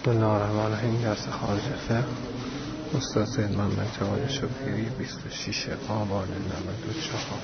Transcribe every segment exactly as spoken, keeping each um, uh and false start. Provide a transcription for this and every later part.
بسم الله الرحمن الرحیم. درس خارج فقه استاد سید محمد جواد شفیعی بیست و شش آبان نود و چهار.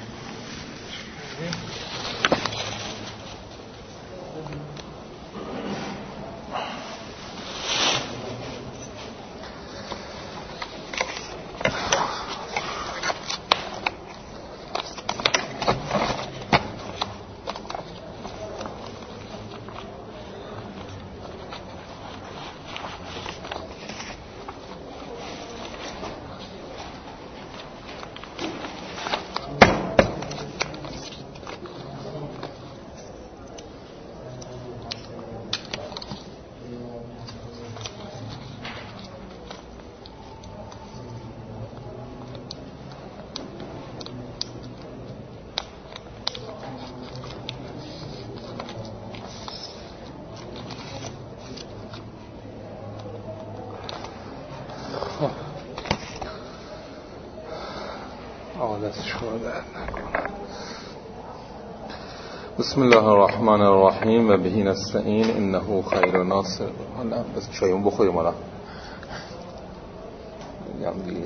بسم الله الرحمن الرحیم و به نستعین انه خیر ناصر. نه بس چایمون بخوریم حالا. میگم دیگه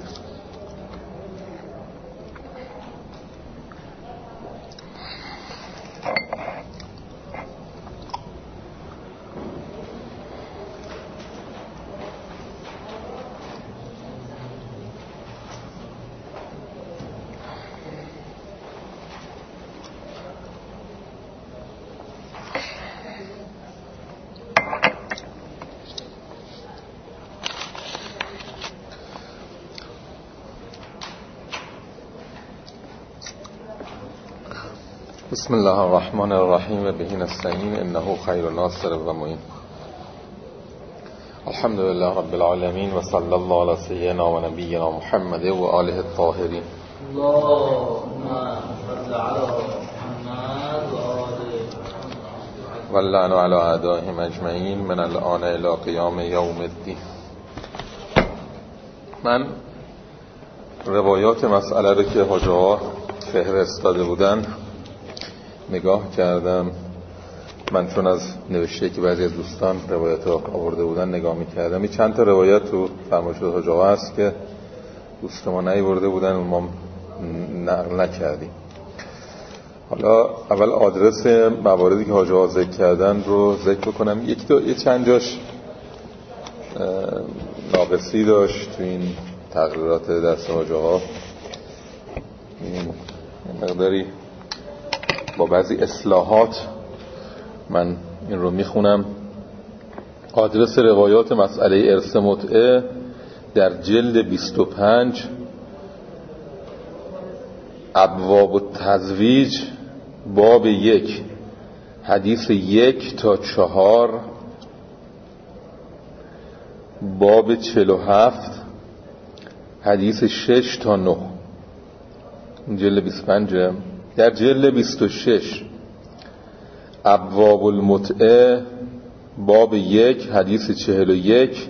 بسم الله الرحمن الرحیم و به نستعین انه خیر ناصر و معین. الحمد لله رب العالمین و صلی الله علی سیدنا و نبینا محمد و آله الطاهرین. اللهم صل علی محمد و آله و اللعن علی اعدائهم اجمعین من الآن الی قیام یوم الدین. من روایات مسئله رو که حاجی ها فهرست داده بودن نگاه کردم. من چون از نوشته که بعضی از دوستان روایت رو آورده بودن نگاه میکردم. این چند تا روایت تو فرمایشات حاجی ها هست که دوست ما نیاورده بودن و ما نقل نکردیم. حالا اول آدرس مواردی که حاجی ها ذکر کردن رو ذکر بکنم. یک دو یه چند جاش ناقصی داشت تو این تقریرات دست حاجی ها. این مقداری با بعضی اصلاحات من این رو میخونم. آدرس روایات مسئله ارث متعه در جلد بیست و پنج ابواب التزویج باب یک حدیث یک تا چهار، باب چهل و هفت حدیث شش تا نه. جلد بیست و پنج. در جلد بیست و شش ابواب المتعه باب یک حدیث چهل و یک،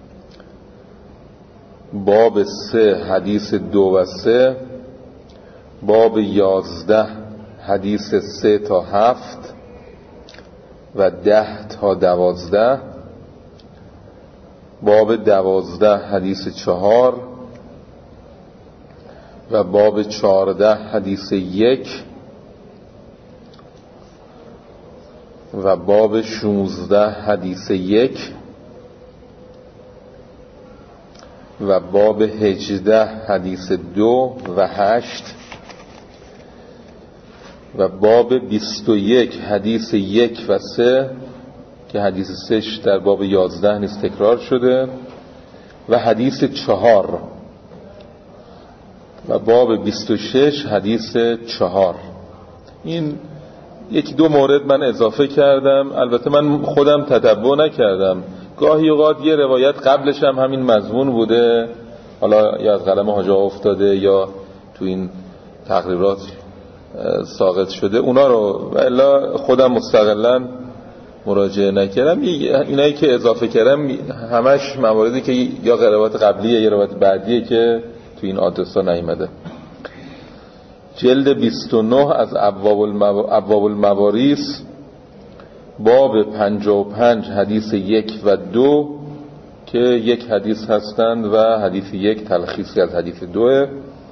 باب سه حدیث دو و سه، باب یازده حدیث سه تا هفت و ده تا دوازده، باب دوازده حدیث چهار و باب چهارده حدیث یک و باب شانزده حدیث یک و باب هجده حدیث دو و هشت و باب بیست و یک حدیث یک و سه که حدیث سهش در باب یازده نیز تکرار شده و حدیث چهار و باب بیست و شش حدیث چهار. این یکی دو مورد من اضافه کردم. البته من خودم تتبع نکردم، گاهی اوقات یه روایت قبلش هم همین مضمون بوده، حالا یا از قلم حاجی افتاده یا تو این تقریرات ساقط شده، اونا رو و الا خودم مستقلا مراجعه نکردم. اینایی که اضافه کردم همش مواردی که یا روایت قبلیه یا روایت بعدیه که تو این آدرس ها نیامده. جلد بیست و نه از ابواب المواریث باب پنجاه و پنج حدیث یک و دو که یک حدیث هستند و حدیث یک تلخیصی از حدیث دوه.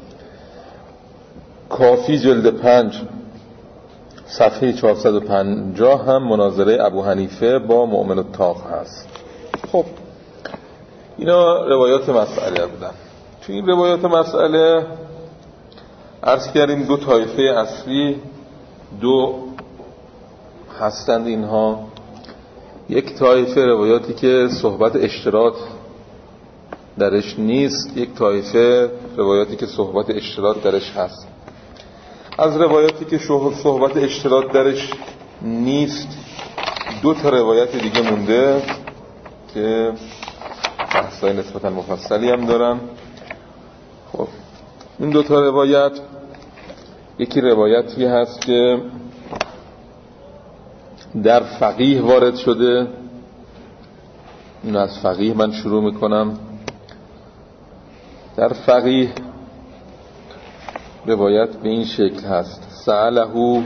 کافی جلد پنج صفحه چهارصد و پنجاه هم مناظره ابو حنیفه با مؤمن الطاق هست. خب اینا روایات مسئله بودن. تو این روایات مسئله عرض کردیم دو طایفه اصلی دو هستند اینها. یک طایفه روایاتی که صحبت اشتراط درش نیست، یک طایفه روایاتی که صحبت اشتراط درش هست. از روایاتی که صحبت اشتراط درش نیست دو تا روایت دیگه مونده که بحثای نسبتا مفصلی هم دارن. خب این دو تا روایت، یکی روایتی هست که در فقیه وارد شده. این از فقیه من شروع میکنم. در فقیه روایت به این شکل هست: سأله.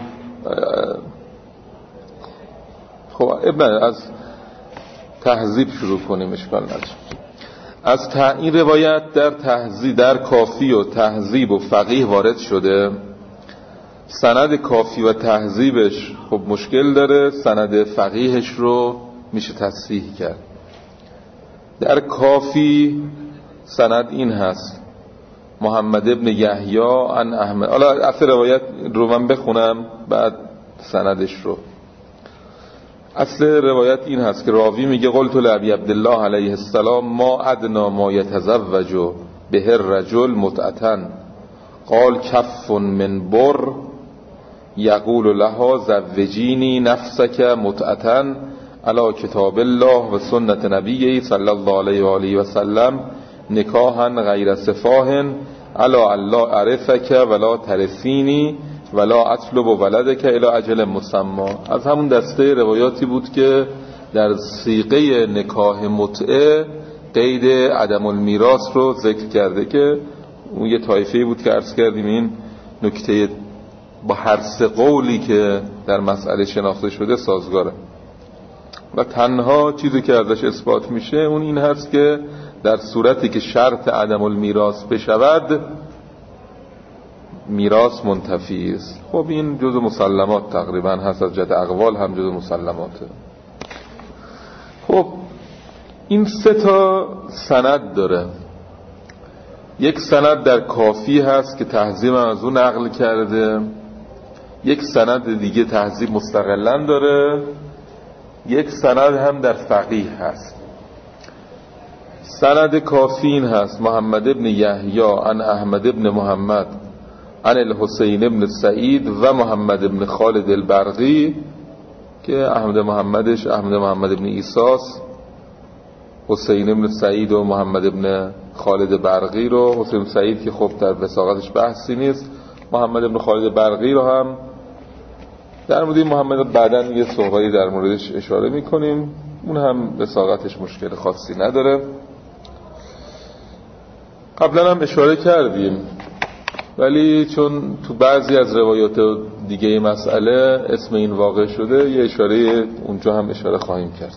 خب ابن از تهذیب شروع کنیم، اشکال نداره. از ته... این روایت در تهذیب، در کافی و تهذیب و فقیه وارد شده. سند کافی و تهذیبش خب مشکل داره، سند فقیهش رو میشه تصحیح کرد. در کافی سند این هست: محمد ابن یحیی عن احمد. حالا اصل روایت رو من بخونم بعد سندش رو. اصل روایت این هست که راوی میگه قلت لابی عبدالله علیه السلام ما ادنا ما یتزوج به الرجل متعتا قال کف من بر یقول لها زوجینی نفسک متعتا علی کتاب الله و سنت نبیه صلی الله علیه و آله و سلم نکاحا غیر سفاه علی الله عرفک ولا ترسینی ولا اطلب ولدک الی اجل مسمى. از همون دسته روایاتی بود که در صیغه نکاح متعه قید عدم المیراث رو ذکر کرده که اون یه طایفه‌ای بود که عرض کردیم این نکته با هر سه قولی که در مسئله شناخته شده سازگاره و تنها چیزی که ازش اثبات میشه اون این هست که در صورتی که شرط عدم المیراث بشود میراث منتفی است. خب این جزء مسلمات تقریبا هست، از جهت اقوال هم جزء مسلماته. خب این سه تا سند داره. یک سند در کافی هست که تهذیب از اون نقل کرده، یک سند دیگه تهذیب مستقلاً داره، یک سند هم در فقیه هست. سند کافی این هست: محمد ابن یحیی عن احمد ابن محمد عن الحسین ابن سعید و محمد ابن خالد البرقی که احمد محمدش احمد محمد ابن ایساس، حسین ابن سعید و محمد ابن خالد برقی رو، حسین سعید که خب در وثاقتش بحثی نیست، محمد ابن خالد برقی رو هم در مورد محمد بعداً یه صحبتی در موردش اشاره میکنیم، اون هم وثاقتش مشکل خاصی نداره. قبلا هم اشاره کردیم ولی چون تو بعضی از روایات دیگه مسئله اسم این واقع شده یه اشاره اونجا هم اشاره خواهیم کرد.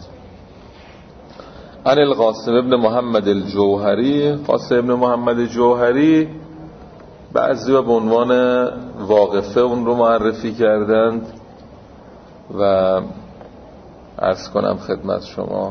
عن القاسم ابن محمد الجوهری. قاسم ابن محمد الجوهری بعضی به عنوان واقفه اون رو معرفی کردند و عرض کنم خدمت شما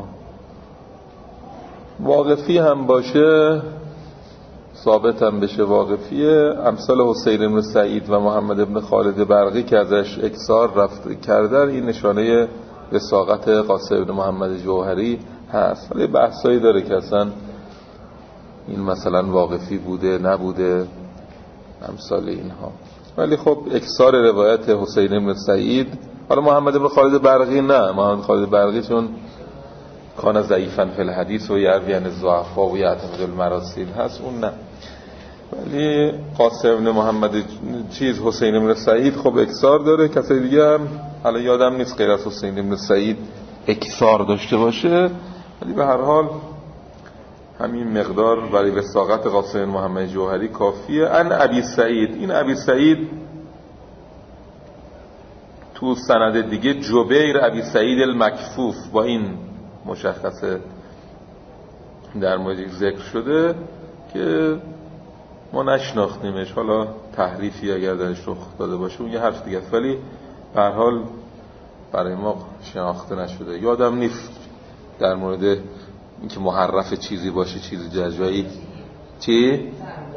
واقفی هم باشه ثابت هم بشه واقفیه. امثال حسین بن سعید و محمد ابن خالد برقی که ازش اکثار رفت کردن این نشانه وثاقت قاسم ابن محمد جوهری هست. ولی بحثایی داره که اصلا این مثلا واقفی بوده نبوده امثال اینها. ولی خب اکثار روایت حسین بن سعید، حالا محمد ابن خالد برقی نه، محمد خالد برقی چون کان ضعیفاً فی الحدیث و یروی عن الضعفاء و یعتمد المراسیل هست اون نه. ولی قاسم ابن محمد چیز حسین ابن سعید خب اکثار داره. کسی دیگه هم حالا یادم نیست غیر از حسین ابن سعید اکثار داشته باشه، ولی به هر حال همین مقدار برای وثاقت قاسم محمد جوهری کافیه. ان ابی سعید، این ابی سعید تو سند دیگه جبیر ابی سعید المکفوف با این مشخصه در مورد ذکر شده که ما نشناختیمش، حالا تحریفی اگر درش رخ داده باشه اون یه حرف دیگه است، ولی به هر حال برای ما شناخته نشده. یادم نیست در مورد اینکه محرف چیزی باشه چیزی جایی. چی؟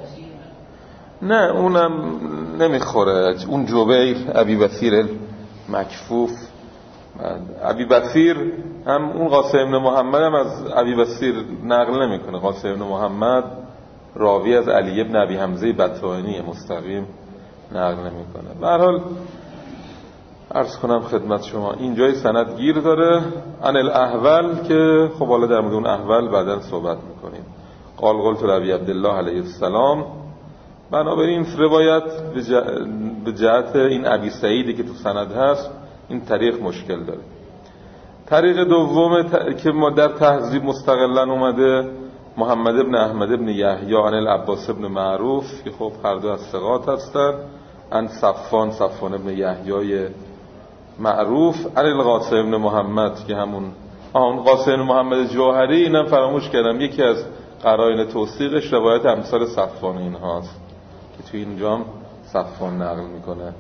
نه اونم نمیخوره. اون جبیر ابی بصیر مکفوف، ابی بصیر هم اون قاسم بن محمد هم از ابی بصیر نقل نمیکنه. قاسم بن محمد راوی از علی ابن ابی حمزه بطحانی مستقیم نقل نمیکنه. به هر حال عرض کنم خدمت شما اینجای سند گیر داره. عن الاحول که خب حالا در مورد اون احول بعداً صحبت میکنیم. قال قلت لابی عبدالله علیه السلام. بنابراین روایت به جهت این ابی سعیدی که تو سند هست این طریق مشکل داره. طریق دوم ت... که ما در تهذیب مستقلا اومده محمد ابن احمد ابن یحیی عن العباس ابن معروف که خب هر دو از ثقات هستن، عن صفوان صفوان ابن یحیی معروف، عن القاسم ابن محمد که همون آن قاسم ابن محمد جوهری. اینم فراموش کردم یکی از قرائن توثیقش روایت امثال صفوان اینهاست که توی اینجام صفوان نقل میکنه.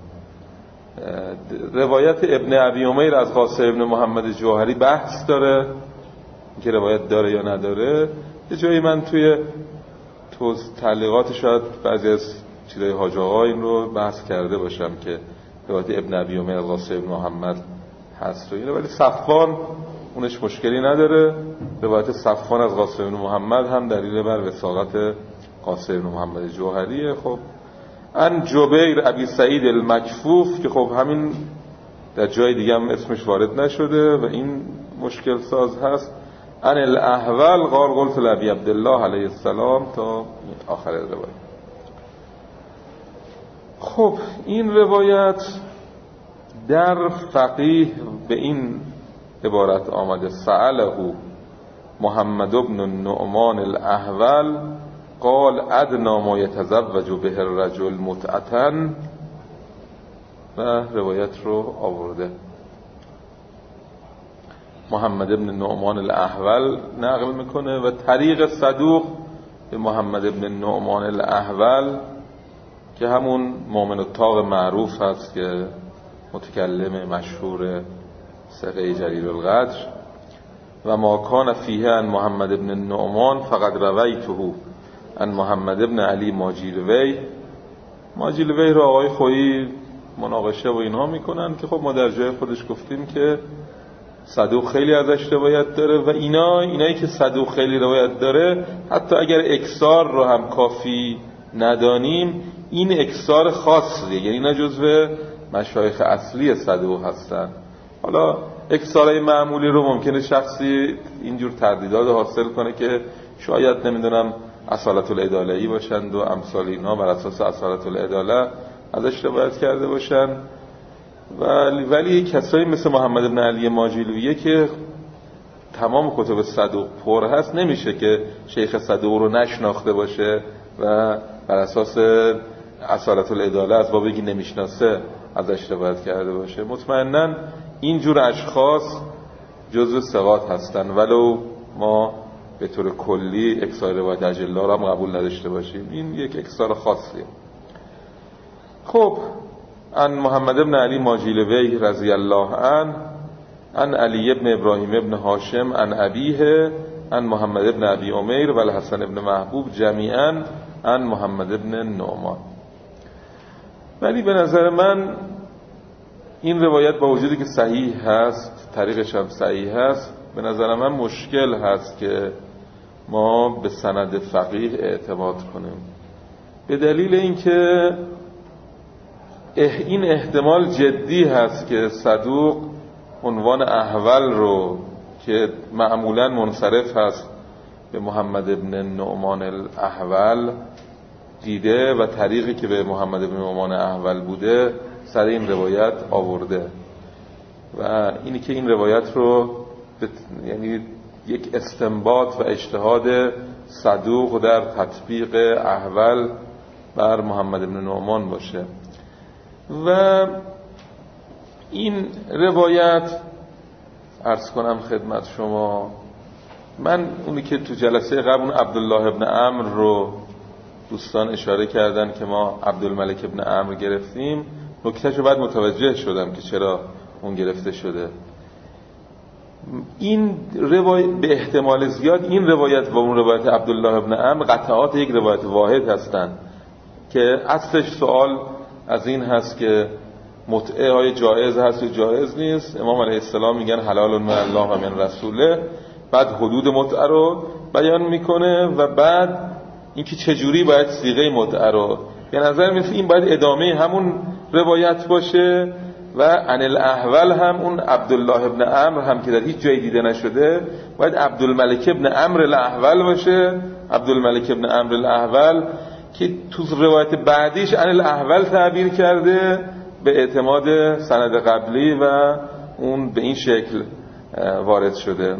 روایت ابن ابی امیر از قاسم ابن محمد جوهری بحث داره که روایت داره یا نداره. یه جایی من توی تعلیقات شاید بعضی از چیزای حاج آقا این رو بحث کرده باشم که روایت ابن ابی امیر از قاسم ابن محمد هست و اینه، ولی صفوان اونش مشکلی نداره. روایت صفوان از قاسم ابن محمد هم دلیل بر وثاقت قاسم ابن محمد جوهریه. خب ان جبیر ابی سعید المکفوف که خب همین در جای دیگه هم اسمش وارد نشده و این مشکل ساز هست. ان الاحول قال قلت لابی عبدالله علیه السلام تا آخر روایت. خب این روایت در فقیه به این عبارت آمده سأله محمد بن النعمان الاحول قال ادنا ما یتزوج به الرجل متعتا، و روایت رو آورده. محمد بن نعمان الاحول نقل میکنه و طریق صدوق به محمد بن نعمان الاحول که همون مؤمن الطاق معروف هست که متکلم مشهور ثقه جلیل القدر. و ما کان فیه عن محمد بن نعمان فقط رویته عن محمد بن علی ماجیلوی. ماجیلوی رو آقای خویی مناقشه و اینها میکنن که خب ما در جای خودش گفتیم که صدوق خیلی ازش روایت داره و اینا اینایی که صدوق خیلی روایت داره حتی اگر اکثار رو هم کافی ندانیم این اکثار خاصیه، یعنی اینا جزو مشایخ اصلی صدوق هستن. حالا اکثارای معمولی رو ممکنه شخصی اینجور تردیدات حاصل کنه که شاید نمیدونم اصالت العداله‌ای باشند و امثال اینا بر اساس اصالت العداله ازش روایت کرده باشن، ولی ولی کسایی مثل محمد بن علی ماجیلویه که تمام کتب صدوق پر هست نمیشه که شیخ صدوق رو نشناخته باشه و بر اساس اصالت العداله از باب بگی نمیشناسه ازش روایت کرده باشه. مطمئناً اینجور اشخاص جزو ثقات هستن ولو ما به طور کلی اکثار روایت اجلا رو هم قبول نداشته باشیم. این یک اکثار خاصیه. خب ان محمد بن علی ماجیلوی رضی الله عنه ان علی ابن ابراهیم ابن هاشم ان ابیه ان محمد ابن ابی امیر و الحسن ابن محبوب جمیعا ان محمد ابن نعمان. ولی به نظر من این روایت با وجودی که صحیح هست، طریقش هم صحیح هست، به نظر من مشکل هست که ما به سند فقیه اعتماد کنیم، به دلیل اینکه این احتمال جدی هست که صدوق عنوان احول رو که معمولا منصرف هست به محمد ابن نعمان الاحول دیده و طریقی که به محمد ابن نعمان احول بوده سر این روایت آورده و اینی که این روایت رو یعنی یک استنباط و اجتهاد صدوق در تطبیق احول بر محمد ابن نعمان باشه. و این روایت عرض کنم خدمت شما، من اونی که تو جلسه قبل اون عبدالله ابن عمرو رو دوستان اشاره کردن که ما عبدالملک ابن عمرو گرفتیم، نکتهش رو بعد متوجه شدم که چرا اون گرفته شده. این روایت به احتمال زیاد این روایت و اون روایت عبدالله ابن عمرو قطعات یک روایت واحد هستند که اصلش سوال از این هست که متعه های جایز هست یا جایز نیست. امام علیه السلام میگن حلال من الله و من رسوله، بعد حدود متعه رو بیان میکنه و بعد اینکه چجوری باید صیغه متعه رو، به نظر میاد این باید ادامه همون روایت باشه و عن الاحول هم اون عبدالله ابن عمرو هم که در هیچ جایی دیده نشده باید عبدالملک ابن عمرو الاحول باشه. عبدالملک ابن عمرو الاحول که تو روایت بعدیش عن الاحول تعبیر کرده به اعتماد سند قبلی و اون به این شکل وارد شده.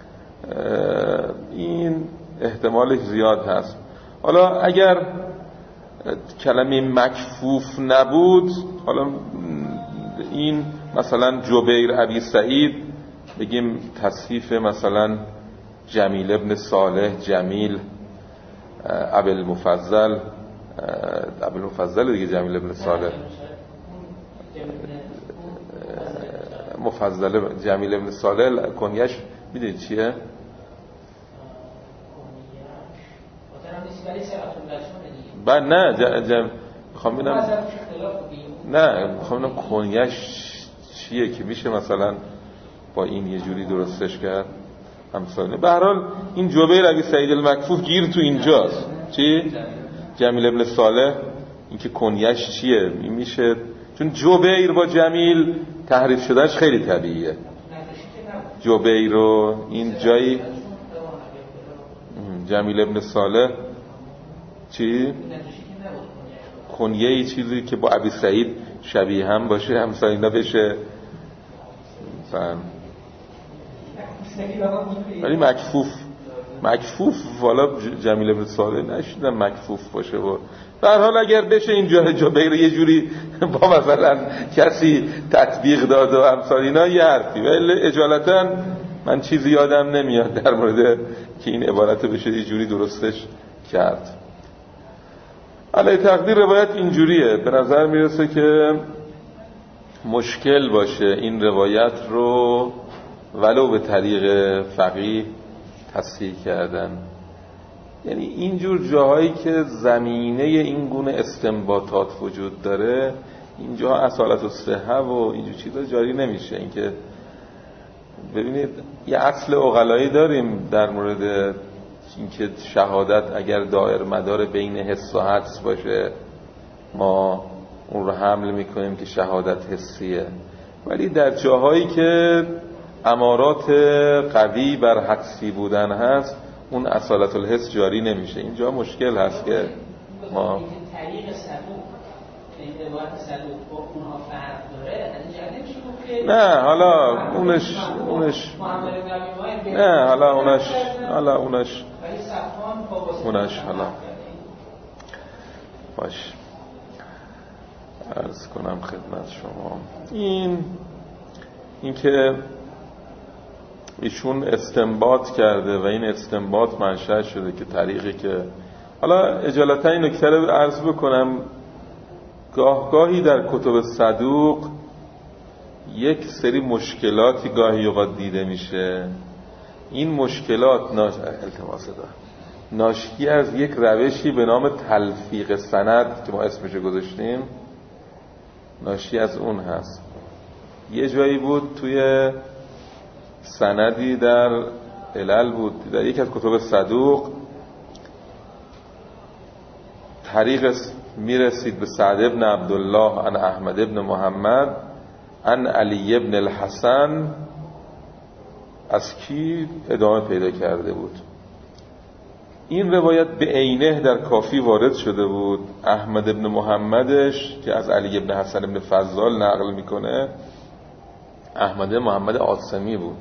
این احتمالش زیاد هست. حالا اگر کلمه مکفوف نبود، حالا این مثلا جبیر ابی سعید بگیم تصحیف مثلا جمیل ابن صالح، جمیل ابو المفضل، ابو المفضل دیگه جمیل ابن صالح، مفضل جمیل ابن صالح کنیش میدونید چیه؟ بعد نه جم میخوام ببینم نه میخوام ببینم کنیش چیه که میشه مثلا با این یه جوری درستش کرد همساله. به هر حال این جبیر ابی سعید المکفوف گیر تو اینجاست. چی؟ جمیل ابن صالح، این که کنیش چیه این میشه، چون جبیر با جمیل تحریف شدهش خیلی طبیعیه. جبیر رو این جایی جمیل ابن صالح چی؟ کنیه ای چیزی که با ابی سعید شبیه هم باشه همسا اینا بشه فهم. ولی مکفوف مکفوف والا جمیل ابن صالح نشیدم مکفوف باشه. و به هر حال اگر بشه اینجا جبیر یه جوری با مثلا کسی تطبیق داد و امثال اینا یه حرفی، ولی اجالتا من چیزی یادم نمیاد در مورد که این عبارت بشه یه جوری درستش کرد. علی تقدیر روایت اینجوریه، به نظر میرسه که مشکل باشه این روایت رو ولو به طریق فقیه تصحیح کردن. یعنی اینجور جاهایی که زمینه این گونه استنباطات وجود داره اینجا اصالت الصحه و اینجور چیزا جاری نمیشه. اینکه ببینید یه اصل عقلایی داریم در مورد اینکه شهادت اگر دایر مدار بین حس و حدس باشه ما اون رو حمل میکنیم که شهادت حسیه، ولی در جاهایی که امارات قوی بر حدسی بودن هست اون اصالت الحس جاری نمیشه. اینجا مشکل هست که ما طریق صدوق این روایت صدوق با اونها فرق داره، یعنی نمیشه گفت که نه حالا اونش اونش نه حالا اونش حالا اونش اونش حالا باش عرض کنم خدمت شما. این این که ایشون استنباط کرده و این استنباط منشأ شده که طریقی که حالا اجالتا این نکته رو عرض بکنم، گاه گاهی در کتب صدوق یک سری مشکلاتی گاهی اوقات دیده میشه. این مشکلات ناش... التماس دار ناشی از یک روشی به نام تلفیق سند که ما اسمشو گذاشتیم، ناشی از اون هست. یه جایی بود توی سندی در علل بود در یک از کتب صدوق طریق میرسید به سعد ابن عبدالله عن احمد ابن محمد عن علی ابن الحسن، از کی ادامه پیدا کرده بود. این روایت به عینه در کافی وارد شده بود. احمد ابن محمدش که از علی ابن حسن ابن فضال نقل میکنه احمد محمد عاصمی بود،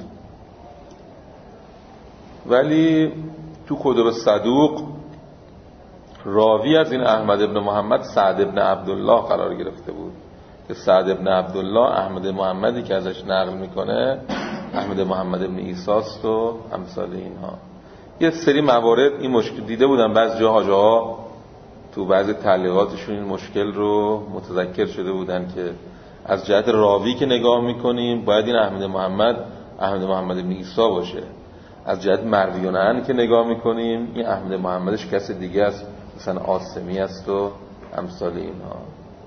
ولی تو کتب صدوق راوی از این احمد ابن محمد سعد ابن عبدالله قرار گرفته بود که سعد ابن عبدالله احمد محمدی که ازش نقل میکنه احمد محمد ابن عیساست و امثال اینها. یه سری موارد این مشکل دیده بودن، بعضی جا حاجه ها تو بعضی تعلیقاتشون این مشکل رو متذکر شده بودن که از جهت راوی که نگاه میکنیم باید این احمد محمد احمد محمد ابن عیسی باشه، از جهت مرویون عنه که نگاه میکنیم این احمد محمدش کس دیگه است، مثلا عاصمی است و امثال اینها.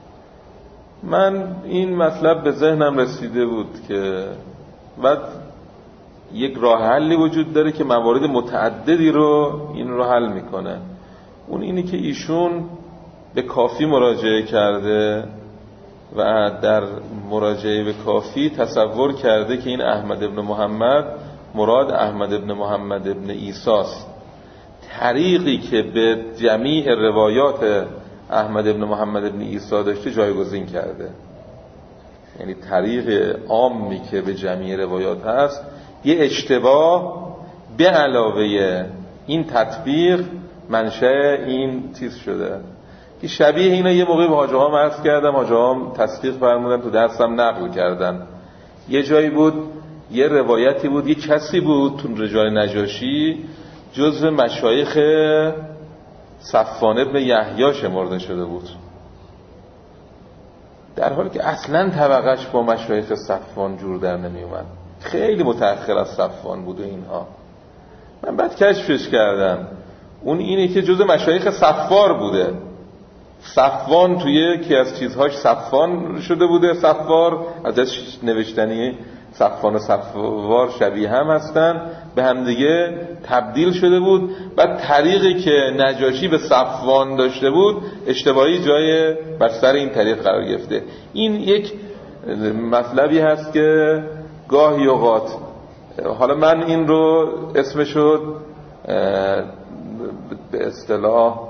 من این مطلب به ذهنم رسیده بود که بعد یک راه حلی وجود داره که موارد متعددی رو این رو حل میکنه. اون اینی که ایشون به کافی مراجعه کرده و در مراجعه به کافی تصور کرده که این احمد ابن محمد مراد احمد ابن محمد ابن عیسی است. طریقی که به جمیع روایات احمد ابن محمد ابن عیسی داشته جایگزین کرده، یعنی طریق عامی که به جمیع روایات هست یه اشتباه به علاوه این تطبیق منشأ این چیز شده که شبیه اینا یه موقعی به حاجه ها عرض کردم، حاجه ها تصدیق فرمودن، تو درسم نقل کردن. یه جایی بود یه روایتی بود یه کسی بود تو رجال نجاشی جزو مشایخ صفوان ابن یحیی شمرده شده بود، در حالی که اصلا طبقش با مشایخ صفوان جور در نمی اومد، خیلی متأخر از صفوان بود و اینها. من بعد کشفش کردم، اون اینه که جزو مشایخ صفوار بوده. صفوان توی یکی از چیزهاش صفوان شده بوده، صفوار ازش نوشتنی صفوان و صفوار شبیه هم هستن، به هم دیگه تبدیل شده بود. بعد طریقی که نجاشی به صفوان داشته بود اشتباهی جای بر سر این طریق قرار گرفته. این یک مطلبی هست که گاهی اوقات، حالا من این رو اسمشو به اصطلاح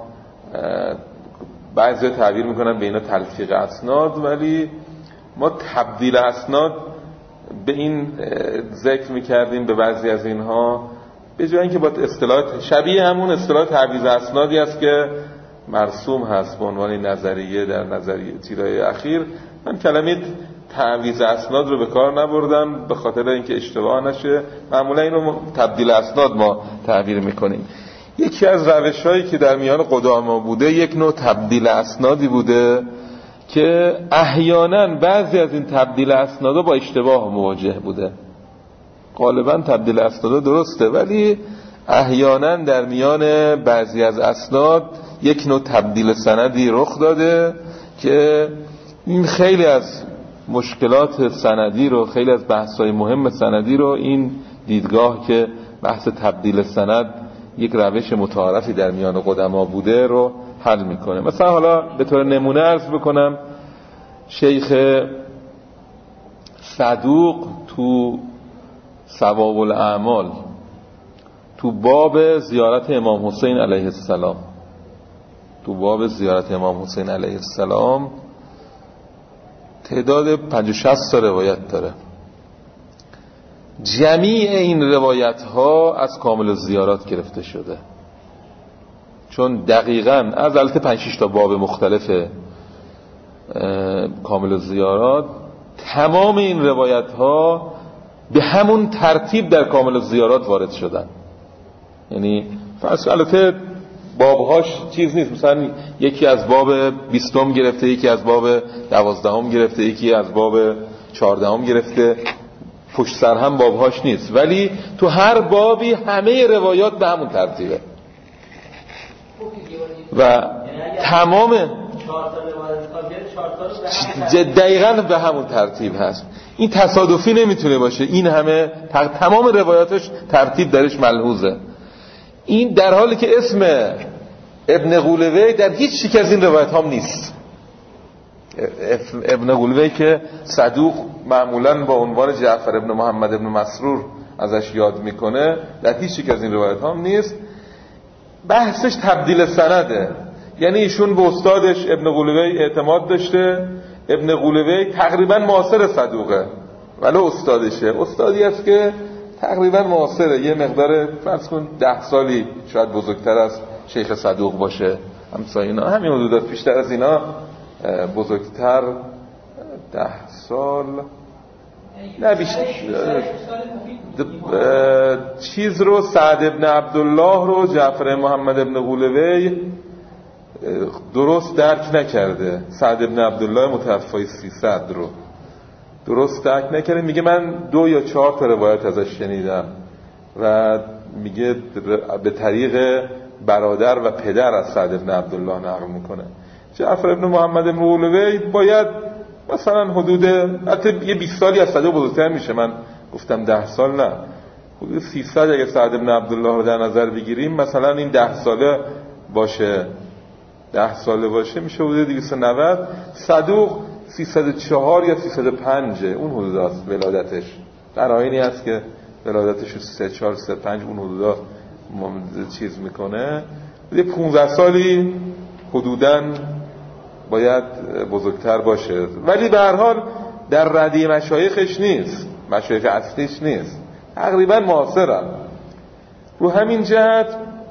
بعضی تعبیر میکنن به اینا تلفیق اسناد، ولی ما تبدیل اسناد به این ذکر میکردیم به بعضی از اینها، به جای اینکه با اصطلاح شبیه همون اصطلاح تعویض اسنادی است که مرسوم هست به عنوان نظریه در نظریه تیرای اخیر، من کلمه تعویض اسناد رو به کار نبردم به خاطر اینکه اشتباه نشه. معمولا اینو تبدیل اسناد ما تعبیر میکنیم. یکی از روش‌هایی که در میان قدما بوده یک نوع تبدیل اسنادی بوده که احیانا بعضی از این تبدیل اسنادا با اشتباه مواجه بوده. غالبا تبدیل اسنادا درسته، ولی احیانا در میان بعضی از اسناد یک نوع تبدیل سندی رخ داده که این خیلی از مشکلات سندی رو، خیلی از بحث‌های مهم سندی رو این دیدگاه که بحث تبدیل سند یک روش متعارفی در میان قدما بوده رو حل میکنه. مثلا حالا به طور نمونه عرض بکنم، شیخ صدوق تو ثواب الاعمال تو باب زیارت امام حسین علیه السلام تو باب زیارت امام حسین علیه السلام تعداد پنجاه شصت تا روایت داره. جمیع این روایت ها از کامل الزیارات گرفته شده، چون دقیقاً از البته پنج شش تا باب مختلف کامل الزیارات تمام این روایت ها به همون ترتیب در کامل الزیارات وارد شدن. یعنی فرض البته بابهاش چیز نیست، مثلا یکی از باب بیستم گرفته، یکی از باب دوازدهم گرفته، یکی از باب چهاردهم گرفته، پشت سر هم بابهاش نیست، ولی تو هر بابی همه روایات به همون ترتیبه و تمام دقیقاً به همون ترتیب هست. این تصادفی نمیتونه باشه، این همه تمام روایاتش ترتیب درش ملحوظه. این در حالی که اسم ابن غولوی در هیچ یک از این روایت هم نیست. ابن غولوی که صدوق معمولاً با عنوان جعفر ابن محمد ابن مسرور ازش یاد میکنه، در هیچ یک از این روایت هم نیست. بحثش تبدیل سنده، یعنی ایشون به استادش ابن غولوی اعتماد داشته. ابن غولوی تقریبا معاصر صدوقه ولی استادشه، استادی است که تقریبا معاصره، یه مقدار فرض کن ده سالی شاید بزرگتر از شیخ صدوق باشه، همسا اینا همین حدودات، بیشتر از اینا بزرگتر ده سال نه بیشتر چیز رو سعد ابن عبدالله رو جعفر محمد ابن غولوی درست درک نکرده. سعد ابن عبدالله متوفای سیصد رو درست درک نکرده. میگه من دو یا چهار تا روایت ازش شنیدم و میگه به طریق برادر و پدر از سعد ابن عبدالله نقل میکنه. جعفر ابن محمد ابن غولوی باید مثلا حدود حتی یه بیست سالی از صده بزرگتر میشه. من گفتم ده سال نه، حدود سیصد اگه سعد ابن عبدالله رو در نظر بگیریم مثلا این ده ساله باشه، ده ساله باشه میشه حدود دویست و نود. صدوق سیصد و چهار یا سیصد و پنج اون حدود است ولادتش. در آیینی هست که ولادتش رو سیصد و چهار سیصد و پنج اون حدود چیز میکنه. یه پانزده سالی حدوداً باید بزرگتر باشه، ولی به هر حال در ردی مشایخش نیست، مشایخ اصلیش نیست، تقریبا معاصرن. رو همین جهت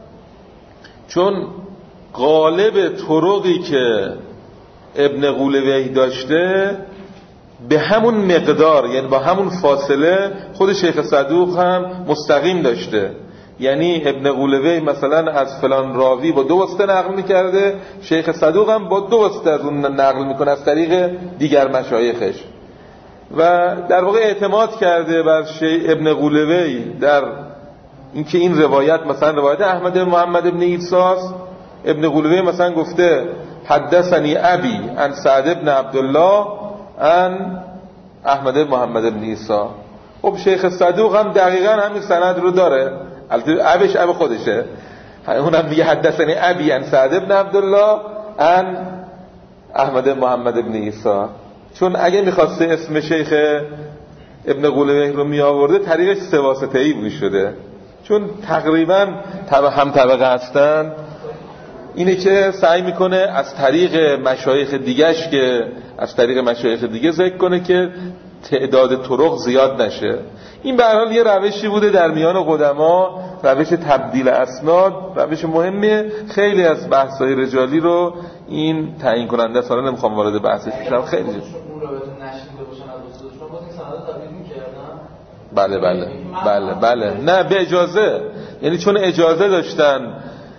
چون غالب طرقی که ابن غولوی داشته به همون مقدار، یعنی با همون فاصله خود شیخ صدوق هم مستقیم داشته. یعنی ابن غولوی مثلا از فلان راوی با دو واسطه نقل میکرده، شیخ صدوق هم با دو واسطه از اون نقل میکنه از طریق دیگر مشایخش، و در واقع اعتماد کرده بر شیخ ابن غولوی در اینکه این روایت مثلا روایت احمد محمد ابن عیساس. ابن غولوی مثلا گفته حدثنی ابی عن سعد ابن عبدالله عن احمد محمد ابن عیسی. خب شیخ صدوق هم دقیقاً همین سند رو داره، البته ابش اب خودشه، اونم میگه حدثنی ابی عن سعد ابن عبدالله عن احمد محمد ابن عیسی. چون اگه میخواسته اسم شیخ ابن غولوی رو می آورده طریقش سه واسطه‌ای بود شده، چون تقریبا هم طبقه هستن. اینه که سعی میکنه از طریق مشایخ دیگهش که از طریق مشایخ دیگه ذکر کنه که تعداد طرق زیاد نشه. این به هر حال یه روشی بوده در میان قدما، روش تبدیل اسناد، روش مهمه. خیلی از بحث‌های رجالی رو این تعیین کننده است. حالا نمیخوام وارد بحثش بشم. خیلی اون روایت نشنیده باشن از استادشون باز این سند تبدیل می‌کردن. بله بله بله بله نه به اجازه، یعنی چون اجازه داشتن،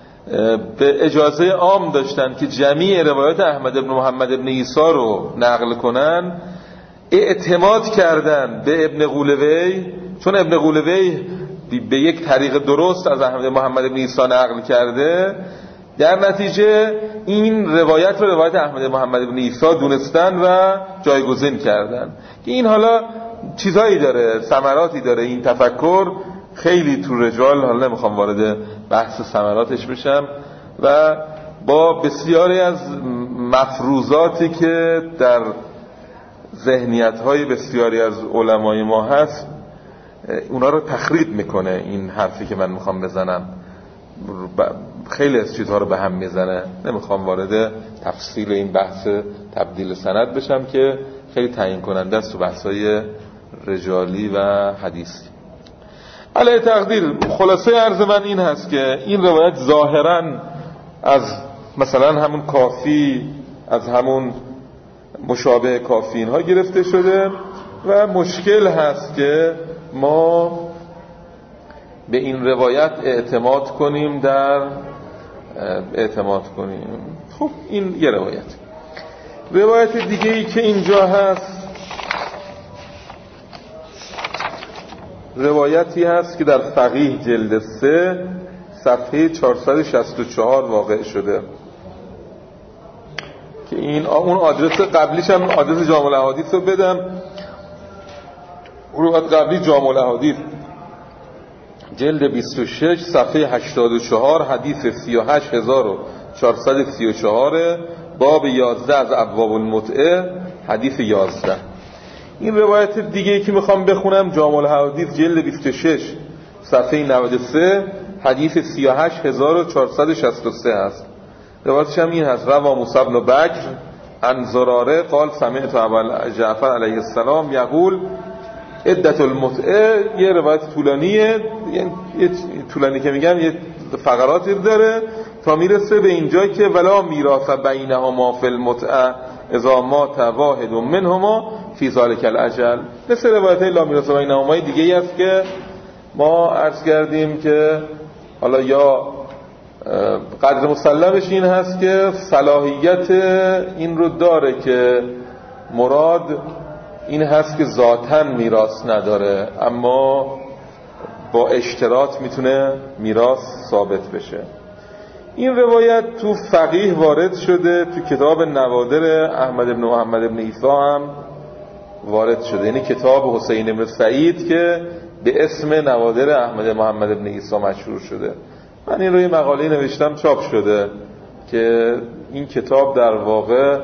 به اجازه عام داشتن که جمیع روایات احمد بن محمد بن عیسی رو نقل کنن، اعتماد کردن به ابن غولوی، چون ابن غولوی به یک طریق درست از احمد محمد بن عیسی نقل کرده. در نتیجه این روایت رو روایت احمد محمد بن عیسی دونستن و جایگزین کردن. که این حالا چیزایی داره، ثمراتی داره این تفکر خیلی تو رجال. حالا نمیخوام وارد بحث ثمراتش بشم. و با بسیاری از مفروضاتی که در ذهنیت‌های بسیاری از علمای ما هست اونا رو تخریب میکنه این حرفی که من میخوام بزنم. خیلی از چیزها رو به هم میزنه. نمیخوام وارد تفصیل این بحث تبدیل سند بشم که خیلی تعیین کننده است تو بحث‌های رجالی و حدیثی. علی تقدیر خلاصه عرض من این هست که این روایت ظاهراً از مثلا همون کافی، از همون مشابه کافی اینها گرفته شده و مشکل هست که ما به این روایت اعتماد کنیم در اعتماد کنیم. خب این یه روایت. روایت دیگه ای که اینجا هست روایتی هست که در فقیه جلد سه صفحه چهارصد و شصت و چهار واقع شده که این اون آدرس قبلیش هم آدرس جامع الاحادیث رو بدم. روایت قبلی جامع الاحادیث جلد بیست و شش صفحه هشتاد و چهار حدیث سی و هشت هزار و چهارصد و سی و چهار باب یازده از ابواب المتعه حدیث یازده. این روایت دیگه که میخوام بخونم جامع الاحادیث جلد بیست و شش صفحه نود و سه حدیث سی و هشت هزار و چهارصد و شصت و سه هست. روایتش هم این هست: روا موسی بن بکر عن زراره قال سمعت ابا جعفر علیه السلام یقول عدت المتعه. یه روایت طولانیه، یعنی یه طولانی که میگم یه فقراتی داره تا میرسه به اینجا که ولا میراث بینهما فی المتعه اذا مات واحد منهما فی ذلک الاجل. مثل روایت لا میراث بینهما دیگه ای است که ما عرض کردیم که حالا یا قدر مسلمش این هست که صلاحیت این رو داره که مراد این هست که ذاتاً میراث نداره، اما با اشتراط میتونه میراث ثابت بشه. این روایت تو فقیه وارد شده، تو کتاب نوادر احمد بن محمد بن عیسی هم وارد شده، یعنی کتاب حسین بن سعید که به اسم نوادر احمد محمد بن عیسی مشهور شده. من این روی مقاله نوشتم، چاپ شده، که این کتاب در واقع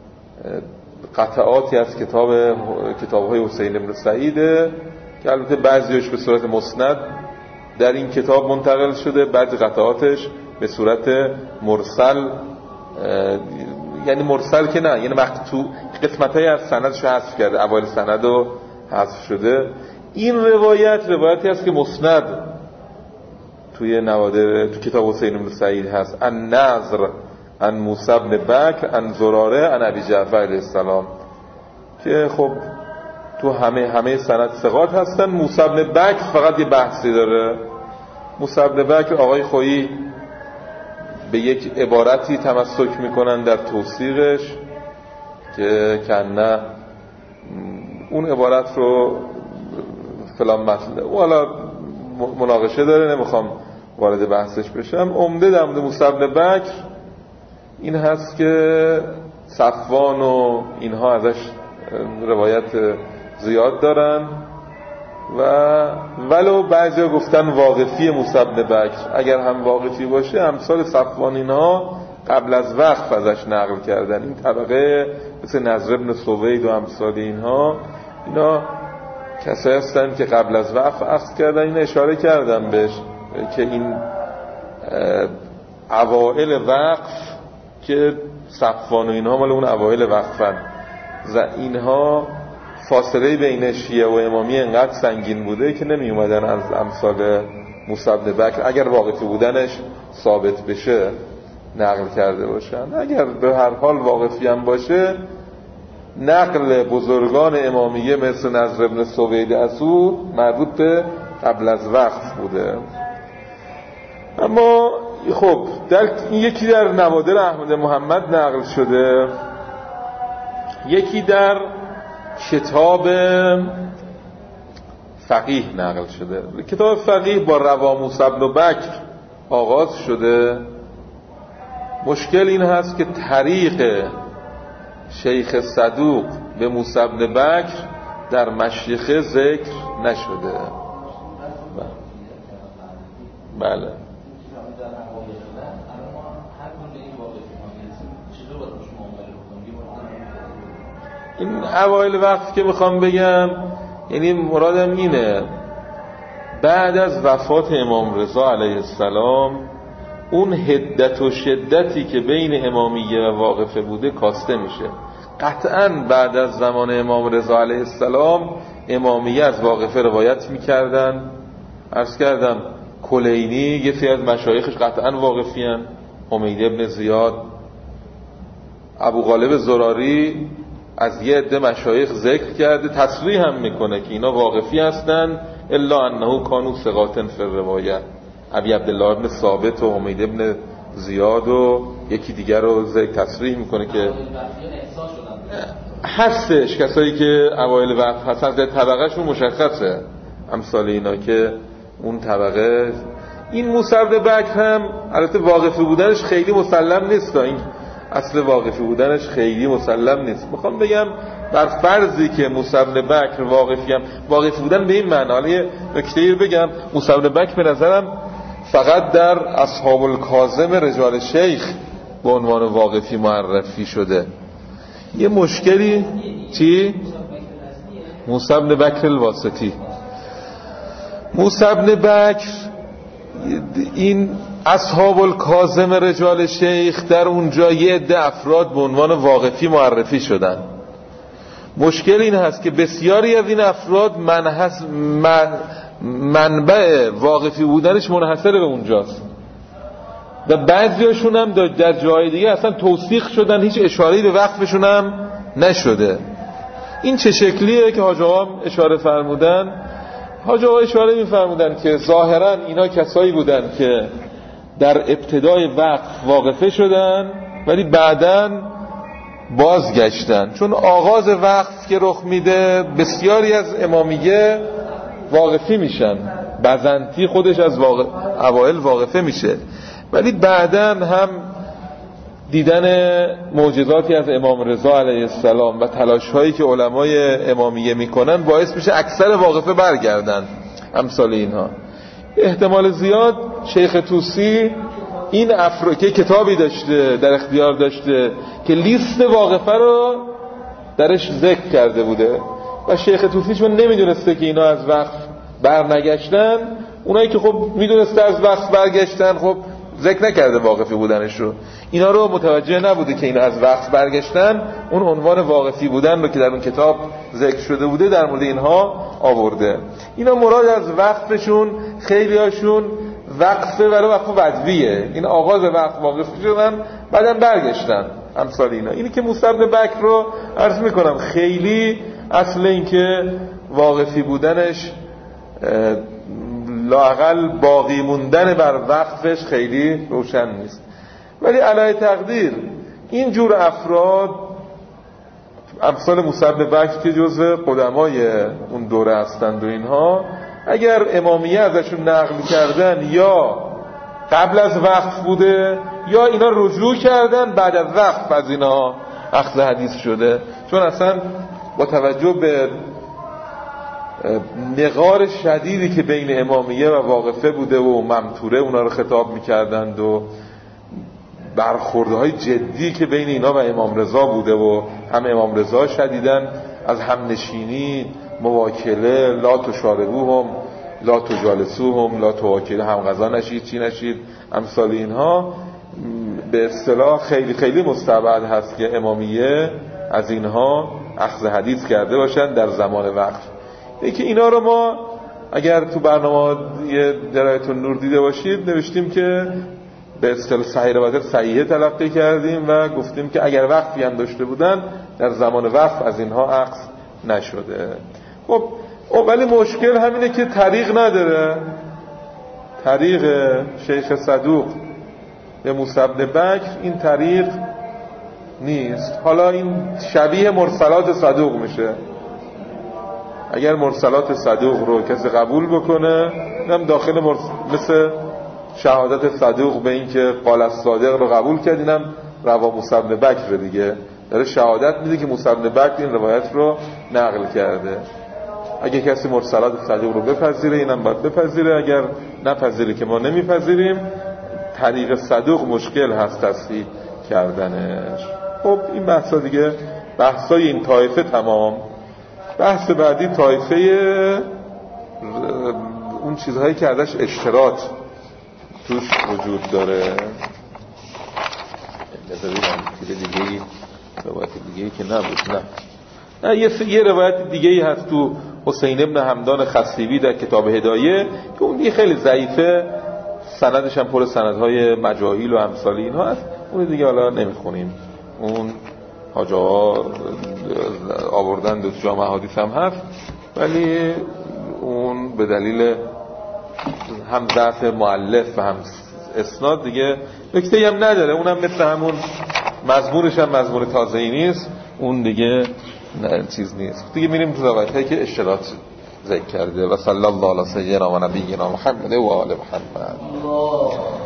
قطعاتی از کتاب کتاب‌های حسین بن سعیده که البته بعضیش به صورت مسند در این کتاب منتقل شده، بعضی قطعاتش به صورت مرسل، یعنی مرسل که نه، یعنی مقطوع قسمت‌های از سندش رو حذف کرده، اوایل سند رو حذف شده. این روایت روایتی است که مسند توی نوادر تو کتاب حسین بن سعید هست، النضر عن موسی بن بکر عن زراره عن ابی جعفر علیه السلام، که خب تو همه همه سند ثقات هستن. موسی بن بکر فقط یه بحثی داره. موسی بن بکر آقای خویی به یک عبارتی تمسک میکنن در توثیقش که کنه اون عبارت رو فلان مطلب، حالا مناقشه داره، نمیخوام وارد بحثش بشم. عمده در مورد موسی بن بکر این هست که صفوان و اینها ازش روایت زیاد دارن و ولو بعضی گفتن واقفی موسی بن بکر، اگر هم واقفی باشه امثال صفوان اینها قبل از وقف ازش نقل کردن. این طبقه مثل نضر بن سوید و امثال اینها، اینا کسایی هستن که قبل از وقف عقد کردن. این اشاره کردم بهش که این اوائل وقف که صفوان و اینها مال اون اوائل وقفن، اینها فاصله بین شیعه و امامی انقدر سنگین بوده که نمی اومدن از امثال موسی بن بکر اگر واقفی بودنش ثابت بشه نقل کرده باشن. اگر به هر حال واقفی هم باشه، نقل بزرگان امامیه مثل نضر بن سوید اسور مربوط به قبل از وقف بوده. اما خب در یکی در نوادر احمد محمد نقل شده، یکی در کتاب فقیه نقل شده. کتاب فقیه با روا موسی بن بکر آغاز شده. مشکل این هست که طریق شیخ صدوق به موسی بن بکر در مشیخه ذکر نشده. بله این اوایل وقت که میخوام بگم، یعنی مرادم اینه بعد از وفات امام رضا علیه السلام اون حدت و شدتی که بین امامیه و واقفه بوده کاسته میشه. قطعاً بعد از زمان امام رضا علیه السلام امامیه از واقفه روایت میکردن. عرض کردم کلینی یه سری از مشایخش قطعاً واقفی هن، حمید ابن زیاد، ابو غالب زراری از یه عده مشایخ ذکر کرده، تصریح هم میکنه که اینا واقفی هستن، الا انه کانوا ثقاتن فی الروایه. ابی عبدالله ابن ثابت و حمید ابن زیاد و یکی دیگر رو ذکر تصریح میکنه که هستش کسایی که اوایل وقت هستن، در طبقهشون مشخصه امثال اینا که اون طبقه. این موسی بن بکر هم البته واقفی بودنش خیلی مسلم نیست، این اصل واقفی بودنش خیلی مسلم نیست. میخوام بگم بر فرضی که موسی بن بکر واقفی هم واقفی بودن به این معنی، حالا یه نکته بگم، موسی بن بکر به نظرم فقط در اصحاب الکاظم رجال شیخ به عنوان واقفی معرفی شده. یه مشکلی چی؟ موسی بن بکر الواسطی. موسی بن بکر این اصحاب الکاظم رجال شیخ در اونجا یه عده افراد به عنوان واقفی معرفی شدن. مشکل این هست که بسیاری از این افراد منحص من منبع واقفی بودنش منحصر به اونجاست. و بعضیاشون هم در جای دیگه اصلا توثیق شدن، هیچ اشاره‌ای به وقفشون هم نشده. این چه شکلیه که حاج آقا اشاره فرمودن؟ حاج آقا اشاره می‌فرمودن که ظاهراً اینا کسایی بودن که در ابتدای وقف واقفه شدن ولی بعداً بازگشتن، چون آغاز وقف که رخ میده بسیاری از امامیه واقفی میشن. بزنطی خودش از واقع... اوائل واقفه میشه، ولی بعداً هم دیدن معجزاتی از امام رضا علیه السلام و تلاش هایی که علمای امامیه میکنن باعث میشه اکثر واقفه برگردن. امثال اینها احتمال زیاد شیخ طوسی این افرا که کتابی داشته در اختیار داشته که لیست واقفه رو درش ذکر کرده بوده و شیخ طوسی چون نمیدونسته که اینا از وقف برنگشتن، اونایی که خب میدونسته از وقف برگشتن خب ذکر نکرده واقفی بودنش رو، اینا رو متوجه نبوده که اینا از وقف برگشتن، اون عنوان واقفی بودن رو که در اون کتاب ذکر شده بوده در مورد اینها آورده. اینا مراد از وقفشون خیلی هاشون وقفه برای وقف بدویه، این آغاز وقف واقفی شدن بعدم برگشتن. امثال اینا اینی که موسی بن بکر رو عرض میکنم خیلی اصل این که واقفی بودنش لااقل باقی موندن بر وقفش خیلی روشن نیست. ولی علی تقدیر این جور افراد امثال موسی بن بکر که جزء قدمای اون دوره هستند و اینها اگر امامیه ازشون نقل کردن یا قبل از وقف بوده یا اینا رجوع کردن بعد از وقف از اینا اخذ حدیث شده، چون اصلا با توجه به نقار شدیدی که بین امامیه و واقفه بوده و ممتوره اونا رو خطاب میکردند و برخوردهای جدی که بین اینا و امام رضا بوده و هم امام رضا شدیدن از همنشینی مواکله لا تشاربوهم لا تجالسوهم لا تواکله، هم غذا نشید چی نشید، امثال اینها به اصطلاح خیلی خیلی مستبعد هست که امامیه از اینها اخذ حدیث کرده باشن در زمان وقف. یکی اینا رو ما اگر تو برنامه یه درایت النور دیده باشید نوشتیم که به اصطلاح صحیح روایت صحیحه تلقی کردیم و گفتیم که اگر وقفی هم داشته بودن در زمان وقف از اینها اخذ نشده. خب ولی مشکل همینه که طریق نداره، طریق شیخ صدوق به موسی بن بکر این طریق نیست. حالا این شبیه مرسلات صدوق میشه. اگر مرسلات صدوق رو کسی قبول بکنه هم داخل مرس... مثل شهادت صدوق به این که قال الصادق رو قبول کرد، اینم روا موسی بن بکر دیگه داره شهادت میده که موسی بن بکر این روایت رو نقل کرده. اگه کسی مرسلات صدوق رو بپذیره اینم باید بپذیره، اگر نپذیره که ما نمیپذیریم. طریق صدوق مشکل هست تصحیح کردنش. خب این بحثا دیگه بحثای این طایفه تمام. بحث بعدی طایفه اون چیزهایی که ازش اشتراط توش وجود داره. بذارید چیز دیگه‌ای روایت دیگه‌ای که نبود نه نه یه یه روایت دیگه‌ای هست تو حسین ابن حمدان خصیبی در کتاب هدایه که اون دیگه خیلی ضعیفه، سندش هم پر سندهای مجاهیل و امثال اینها هست، اون دیگه حالا نمیخونیم. اون حاج آقا آوردن دو جامع حدیث هم هست ولی اون به دلیل هم ضعف مؤلف و هم اسناد دیگه نکته‌ای هم نداره، اونم مثل همون مضمونش هم مضمون تازه‌ای نیست، اون دیگه نه چیز نیست دیگه. میریم تو روایتایی که اشتراط ذکر کرده. و صلی الله علی سیدنا و نبینا محمد و آل محمد.